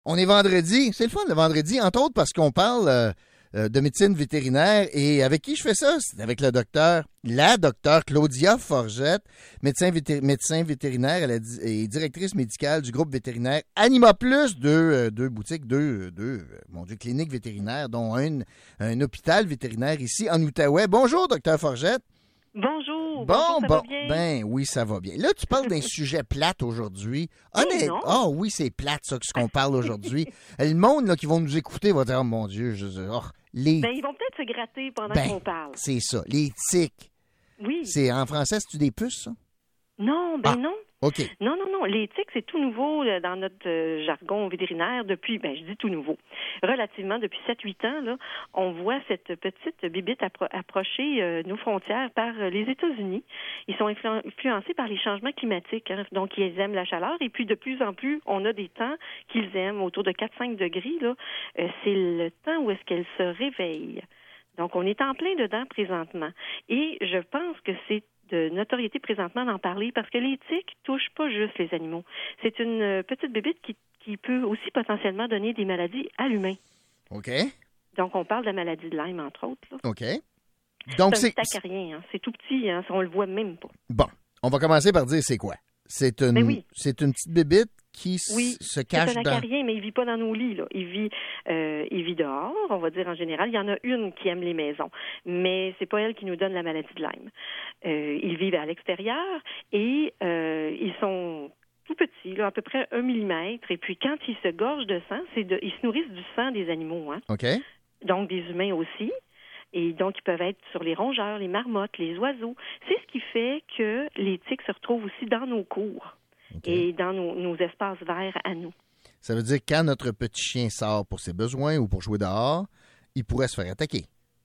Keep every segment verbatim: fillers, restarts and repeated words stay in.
On est vendredi. C'est le fun le vendredi, entre autres parce qu'on parle euh, euh, de médecine vétérinaire. Et avec qui je fais ça? C'est avec le docteur, la docteure Claudia Forgette, médecin, vété- médecin vétérinaire elle a di- et directrice médicale du groupe vétérinaire Anima Plus, deux, euh, deux boutiques, deux, deux euh, mon Dieu, cliniques vétérinaires, dont un, un hôpital vétérinaire ici en Outaouais. Bonjour, docteur Forgette. Bonjour. Bon, bonjour, ça bon, va bien? ben oui, ça va bien. Là, tu parles d'un sujet plate aujourd'hui. Oui, Honnête, non. ah oui, c'est plate, ça, ce qu'on parle aujourd'hui. Le monde là, qui vont nous écouter va dire, oh mon Dieu, je, oh, les, Ben, ils vont peut-être se gratter pendant ben, qu'on parle. c'est ça, les tiques. Oui. C'est, en français, c'est-tu des puces, ça? Non, ben Ah. non. OK. Non, non, non. Les tiques, c'est tout nouveau là, dans notre euh, jargon vétérinaire depuis, ben je dis tout nouveau. Relativement, depuis sept huit ans, là, on voit cette petite bibite appro- approcher euh, nos frontières par euh, les États-Unis. Ils sont influ- influencés par les changements climatiques. Hein, donc, ils aiment la chaleur. Et puis, de plus en plus, on a des temps qu'ils aiment autour de quatre cinq degrés. Là. Euh, c'est le temps où est-ce qu'elles se réveillent. Donc, on est en plein dedans présentement. Et je pense que c'est de notoriété présentement d'en parler parce que les tiques touchent pas juste les animaux. C'est une euh, petite bébite qui, qui peut aussi potentiellement donner des maladies à l'humain. OK. Donc, on parle de la maladie de Lyme, entre autres. Là. OK. Donc, c'est c'est. un petit acarien, hein. C'est tout petit, hein. On le voit même pas. Bon, on va commencer par dire c'est quoi? C'est une, Ben oui. c'est une petite bébite qui s- Oui, se cache c'est un dans. acarien, mais il vit pas dans nos lits. Là. Il vit, euh, il vit dehors, on va dire en général. Il y en a une qui aime les maisons, mais c'est pas elle qui nous donne la maladie de Lyme. Euh, ils vivent à l'extérieur et euh, ils sont tout petits, là, à peu près un millimètre. Et puis quand ils se gorgent de sang, c'est de, ils se nourrissent du sang des animaux, hein. OK. Donc des humains aussi. Et donc, ils peuvent être sur les rongeurs, les marmottes, les oiseaux. C'est ce qui fait que les tiques se retrouvent aussi dans nos cours OK. et dans nos, nos espaces verts à nous. Ça veut dire que quand notre petit chien sort pour ses besoins ou pour jouer dehors, il pourrait se faire attaquer.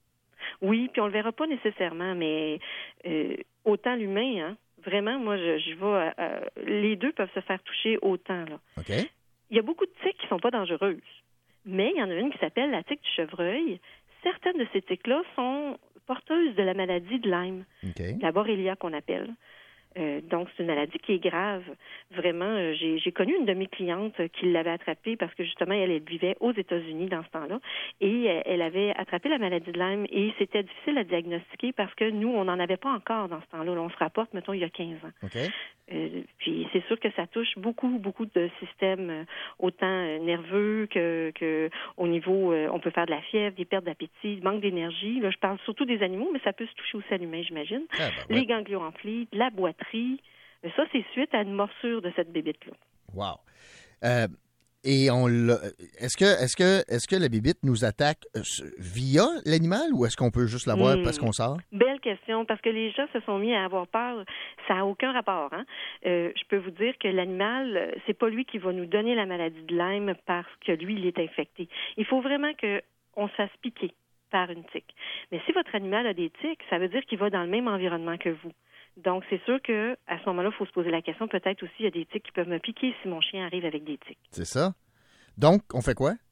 Oui, puis on le verra pas nécessairement, mais euh, autant l'humain, hein, vraiment, moi, je, je vais... Euh, les deux peuvent se faire toucher autant, là. OK. Il y a beaucoup de tiques qui sont pas dangereuses, mais il y en a une qui s'appelle la tique du chevreuil. Certaines de ces tiques-là sont porteuses de la maladie de Lyme, OK. la Borrelia qu'on appelle. Euh, donc, c'est une maladie qui est grave. Vraiment, euh, j'ai, j'ai connu une de mes clientes qui l'avait attrapée parce que, justement, elle, elle vivait aux États-Unis dans ce temps-là. Et euh, elle avait attrapé la maladie de Lyme et c'était difficile à diagnostiquer parce que nous, on n'en avait pas encore dans ce temps-là. Là, on se rapporte, mettons, il y a quinze ans. OK. Euh, puis c'est sûr que ça touche beaucoup, beaucoup de systèmes, euh, autant euh, nerveux que, que au niveau, euh, on peut faire de la fièvre, des pertes d'appétit, manque d'énergie. Là, je parle surtout des animaux, mais ça peut se toucher aussi à l'humain, j'imagine. Ah, ben ouais. Les ganglions enflés, de la boiterie. Euh, Ça, c'est suite à une morsure de cette bébite-là. Wow. Euh, et on l'a. Est-ce que, est-ce que, est-ce que la bibite nous attaque euh, via l'animal ou est-ce qu'on peut juste la voir Hmm. parce qu'on sort? Belle question, parce que les gens se sont mis à avoir peur. Ça n'a aucun rapport. Hein? Euh, je peux vous dire que l'animal, euh, c'est pas lui qui va nous donner la maladie de Lyme parce que lui, il est infecté. Il faut vraiment qu'on se fasse piquer par une tique. Mais si votre animal a des tiques, ça veut dire qu'il va dans le même environnement que vous. Donc, c'est sûr que à ce moment-là, il faut se poser la question, peut-être aussi, il y a des tiques qui peuvent me piquer si mon chien arrive avec des tiques. C'est ça. Donc, on fait quoi?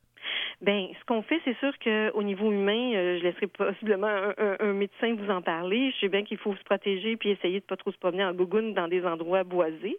Ben, ce qu'on fait, c'est sûr qu'au niveau humain, euh, je laisserai possiblement un, un, un médecin vous en parler. Je sais bien qu'il faut se protéger puis essayer de pas trop se promener en gougoune dans des endroits boisés.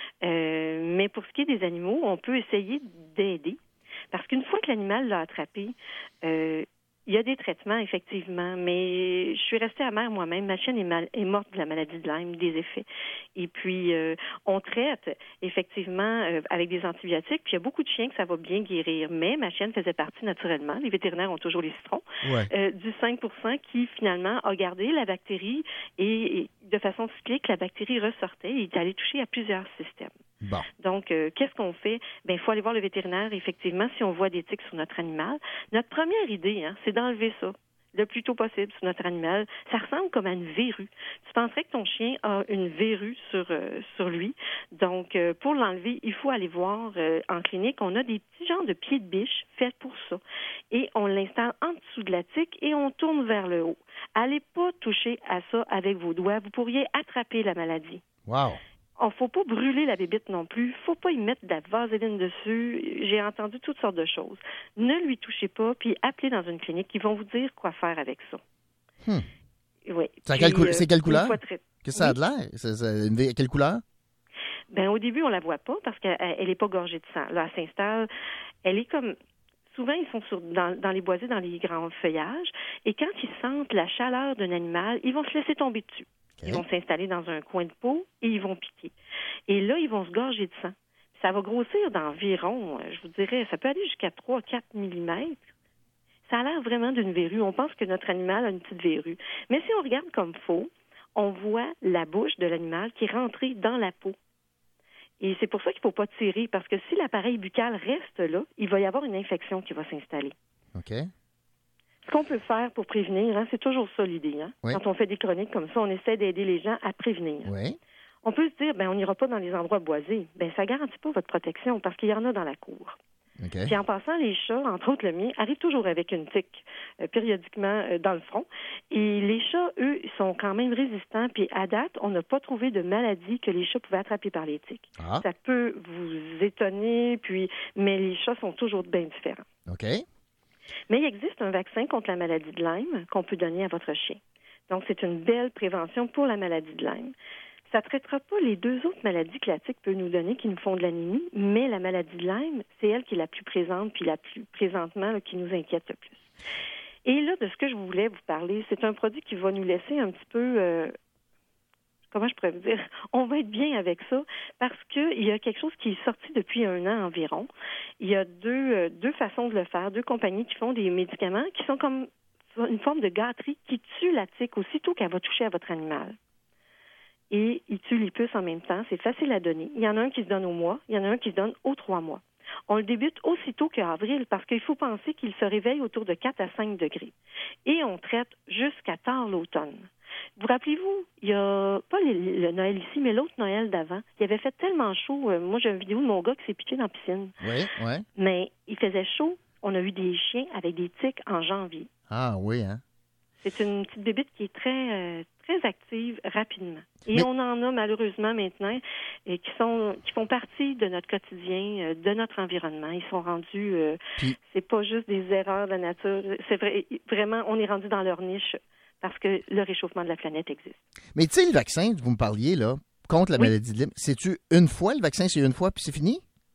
Euh, mais pour ce qui est des animaux, on peut essayer d'aider. Parce qu'une fois que l'animal l'a attrapé, euh, il y a des traitements, effectivement, mais je suis restée amère moi-même. Ma chienne est, mal, est morte de la maladie de Lyme, des effets. Et puis, euh, on traite, effectivement, euh, avec des antibiotiques. Puis, il y a beaucoup de chiens que ça va bien guérir. Mais ma chienne faisait partie, naturellement, les vétérinaires ont toujours les citrons, Ouais. euh, du cinq pour cent qui, finalement, a gardé la bactérie et, et de façon cyclique, la bactérie ressortait et est allée toucher à plusieurs systèmes. Bon. Donc, euh, qu'est-ce qu'on fait? Ben, il faut aller voir le vétérinaire, effectivement, si on voit des tiques sur notre animal. Notre première idée, hein, c'est d'enlever ça le plus tôt possible sur notre animal. Ça ressemble comme à une verrue. Tu penserais que ton chien a une verrue sur euh, sur lui. Donc, euh, pour l'enlever, il faut aller voir euh, en clinique. On a des petits genres de pieds de biche faits pour ça. Et on l'installe en dessous de la tique et on tourne vers le haut. Allez pas toucher à ça avec vos doigts. Vous pourriez attraper la maladie. Wow. Il ne faut pas brûler la bébite non plus. Il ne faut pas y mettre de la vaseline dessus. J'ai entendu toutes sortes de choses. Ne lui touchez pas, puis appelez dans une clinique. Ils vont vous dire quoi faire avec ça. Hmm. Oui. C'est, Puis, quelle cou- euh, c'est quelle couleur? une fois très- Qu'est-ce que ça a Oui. de l'air? C'est, c'est une- quelle couleur? Ben au début, on la voit pas parce qu'elle n'est pas gorgée de sang. Là, elle s'installe. Elle est comme... Souvent, ils sont sur, dans, dans les boisés, dans les grands feuillages. Et quand ils sentent la chaleur d'un animal, ils vont se laisser tomber dessus. Okay. Ils vont s'installer dans un coin de peau et ils vont piquer. Et là, ils vont se gorger de sang. Ça va grossir d'environ, je vous dirais, ça peut aller jusqu'à trois à quatre millimètres. Ça a l'air vraiment d'une verrue. On pense que notre animal a une petite verrue. Mais si on regarde comme faux, on voit la bouche de l'animal qui est rentrée dans la peau. Et c'est pour ça qu'il ne faut pas tirer, parce que si l'appareil buccal reste là, il va y avoir une infection qui va s'installer. OK. Ce qu'on peut faire pour prévenir, hein, c'est toujours ça l'idée. Hein? Oui. Quand on fait des chroniques comme ça, on essaie d'aider les gens à prévenir. Oui. On peut se dire, ben on n'ira pas dans les endroits boisés. Ben ça ne garantit pas votre protection, parce qu'il y en a dans la cour. Okay. Puis en passant, les chats, entre autres le mien, arrivent toujours avec une tique euh, périodiquement euh, dans le front. Et les chats, eux, sont quand même résistants. Puis à date, on n'a pas trouvé de maladie que les chats pouvaient attraper par les tiques. Ah. Ça peut vous étonner, puis mais les chats sont toujours bien différents. OK. Mais il existe un vaccin contre la maladie de Lyme qu'on peut donner à votre chien. Donc, c'est une belle prévention pour la maladie de Lyme. Ça ne traitera pas les deux autres maladies que la tique peut nous donner qui nous font de l'anémie, mais la maladie de Lyme, c'est elle qui est la plus présente, puis la plus présentement là, qui nous inquiète le plus. Et là, de ce que je voulais vous parler, c'est un produit qui va nous laisser un petit peu, euh, comment je pourrais vous dire, on va être bien avec ça, parce qu'il y a quelque chose qui est sorti depuis un an environ. Il y a deux, euh, deux façons de le faire, deux compagnies qui font des médicaments qui sont comme une forme de gâterie qui tue la tique aussitôt qu'elle va toucher à votre animal. Et il tue les puces en même temps. C'est facile à donner. Il y en a un qui se donne au mois, il y en a un qui se donne aux trois mois. On le débute aussitôt qu'avril parce qu'il faut penser qu'il se réveille autour de quatre à cinq degrés. Et on traite jusqu'à tard l'automne. Vous rappelez-vous, il y a pas le, le Noël ici, mais l'autre Noël d'avant, il avait fait tellement chaud. Euh, moi, j'ai une vidéo de mon gars qui s'est piqué dans la piscine. Oui, oui. Mais il faisait chaud. On a eu des chiens avec des tiques en janvier. Ah oui, hein? C'est une petite bébite qui est très, euh, très active rapidement. Et Mais... on en a malheureusement maintenant et qui sont qui font partie de notre quotidien, euh, de notre environnement. Ils sont rendus, euh, Puis... c'est pas juste des erreurs de la nature. C'est vrai, vraiment, on est rendu dans leur niche parce que le réchauffement de la planète existe. Mais tu sais, le vaccin, vous me parliez, là, contre la oui. maladie de Lyme, c'est-tu une fois, le vaccin, c'est une fois, puis c'est fini?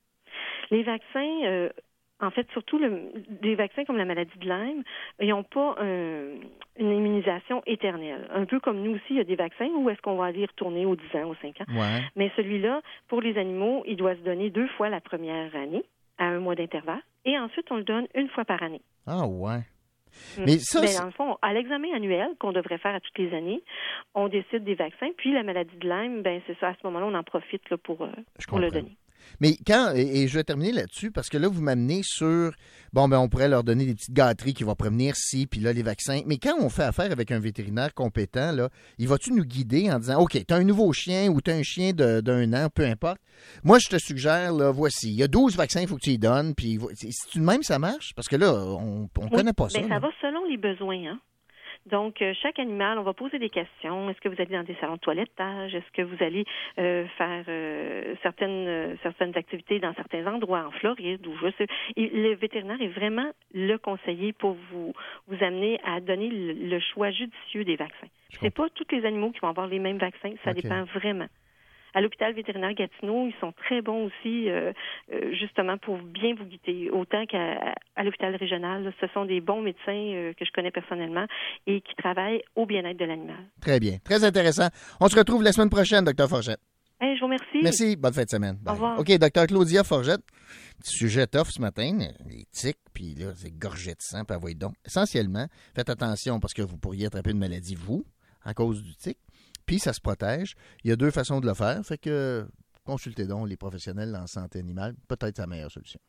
Les vaccins... Euh, En fait, surtout le, des vaccins comme la maladie de Lyme, ils n'ont pas un, une immunisation éternelle. Un peu comme nous aussi, il y a des vaccins où est-ce qu'on va aller y retourner aux dix ans, aux cinq ans. Ouais. Mais celui-là, pour les animaux, il doit se donner deux fois la première année, à un mois d'intervalle, et ensuite, on le donne une fois par année. Ah ouais. Mais ça, ben, dans le fond, à l'examen annuel qu'on devrait faire à toutes les années, on décide des vaccins, puis la maladie de Lyme, ben c'est ça, à ce moment-là, on en profite là, pour, euh, pour le donner. Mais quand, et, et je vais terminer là-dessus, parce que là, vous m'amenez sur, bon, ben on pourrait leur donner des petites gâteries qui vont prévenir ci, puis là, les vaccins. Mais quand on fait affaire avec un vétérinaire compétent, là, il va-tu nous guider en disant, OK, t'as un nouveau chien ou t'as un chien de, d'un an, peu importe. Moi, je te suggère, là, voici, il y a douze vaccins, il faut que tu y donnes, puis c'est-tu de même ça marche? Parce que là, on ne connaît pas ça. Bien, ça va selon les besoins, hein? Donc, euh, chaque animal, on va poser des questions. Est-ce que vous allez dans des salons de toilettage? Est-ce que vous allez euh, faire euh, certaines euh, certaines activités dans certains endroits, en Floride ou je sais. Et le vétérinaire est vraiment le conseiller pour vous vous amener à donner le, le choix judicieux des vaccins. C'est pas tous les animaux qui vont avoir les mêmes vaccins. Ça okay. dépend vraiment. À l'hôpital vétérinaire Gatineau, ils sont très bons aussi, euh, euh, justement, pour bien vous guider. Autant qu'à à l'hôpital régional, là, ce sont des bons médecins euh, que je connais personnellement et qui travaillent au bien-être de l'animal. Très bien. Très intéressant. On se retrouve la semaine prochaine, docteur Forgette. Hey, je vous remercie. Merci. Bonne fin de semaine. Bye. Au revoir. OK, docteur Claudia Forgette. Petit sujet tough ce matin. Les tiques, puis là, c'est gorgé de sang, puis voyez donc. Essentiellement, faites attention parce que vous pourriez attraper une maladie, vous, à cause du tic. Puis ça se protège. Il y a deux façons de le faire. Fait que consultez donc les professionnels en santé animale. Peut-être la meilleure solution.